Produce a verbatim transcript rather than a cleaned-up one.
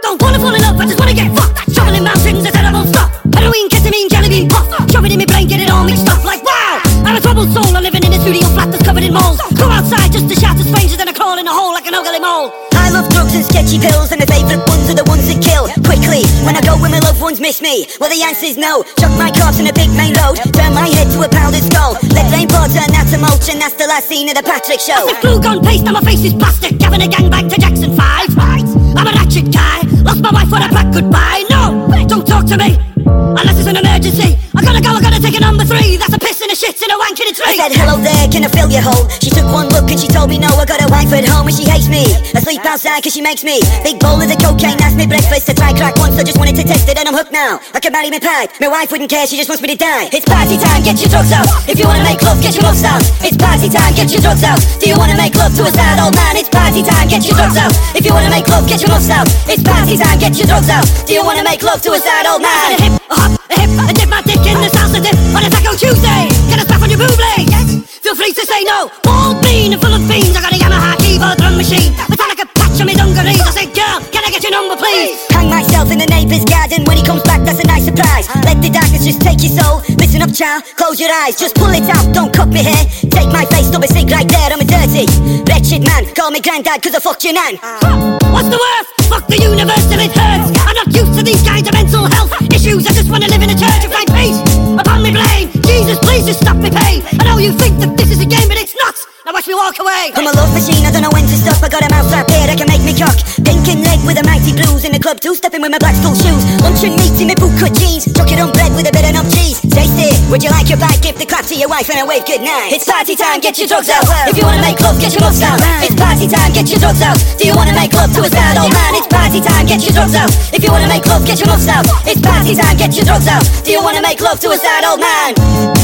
Don't wanna fall in love, I just wanna get fucked. Traveling mountains, a terrible stuff. Heroin, ketamine, jelly bean pop. Shove it in my brain, get it all mixed up like wow. I'm a troubled soul, I'm living in a studio flat that's covered in mold. Go outside just to shout at strangers, then I crawl in a hole like an ugly mole. I love drugs and sketchy pills, and my favourite ones are the ones that kill quickly. When I go where my loved ones miss me, well the answer's no. Chuck my corpse in a big main road, turn my head to a powdered skull. Let rain pour, turn that to mulch, and that's the last scene of the Patrick show. That's the glue gun paste, now my face is plastic. Having a gangbang to Jackson five. I'm a ratchet guy, lost my wife for a pack goodbye. No, don't talk to me unless it's an emergency. I gotta go, I gotta take a number three. That's a piss and a shit and a wank in a tree. I said hello there, can I fill your hole? She took one look and she told me no. I got a wife at home and she hates me. I sleep outside cause she makes me. Big bowl of the cocaine, that's me breakfast. I tried crack once, I just wanted to test it and I'm hooked now. I can marry my pipe, my wife wouldn't care, she just wants me to die. It's party time, get your drugs out. If you wanna make love, get your muffs out. It's party time, get your drugs out. Do you wanna make love to a sad old man? It's party time, get your drugs out. If you wanna make love, get your muffs out. It's party time, get your drugs out. Do you wanna make love to a sad old man? A hip, a hop, a hip, I dip my dick in the salsa dip on a Taco Tuesday. Get a slap on your boobly, yes. Feel free to say no. Bald bean and full of beans. I got a Yamaha keyboard drum machine. Metallica patch on me dungarees. I say, girl, can I get your number, please? Hang myself in the neighbour's garden. When he comes back, that's a nice surprise. Let the darkness just take your soul. Listen up, child, close your eyes. Just pull it out, don't cut me hair. Take my face, don't be sick right there. I'm a dirty, wretched man. Call me granddad, cause I fucked your nan. uh. What's the worst? Fuck the universe till it hurts. I'm not used to these kinds of mental health issues. I just wanna live in a church and find peace upon me blame. Jesus, please just stop me pain. I know you think that this is a game, but it's not. Now watch me walk away. I'm a love machine, I don't know when to stop. I got a mouth right there that can make me cock. Pink and leg with the mighty blues. In the club too, stepping with my black school shoes. Lunch and meat in my bootcut jeans. Chuck it on bread with a bit of numb cheese. Taste it, would you like your bite? Give the clap to your wife and a wave goodnight. It's party time, get your drugs out. If you wanna make love, get your muffs out. It's party time, get your drugs out. Do you wanna make love to a sad old man? It's party time, get your drugs out. If you wanna make love, get your muffs out. It's party time, get your drugs out. Do you wanna make love to a sad old man?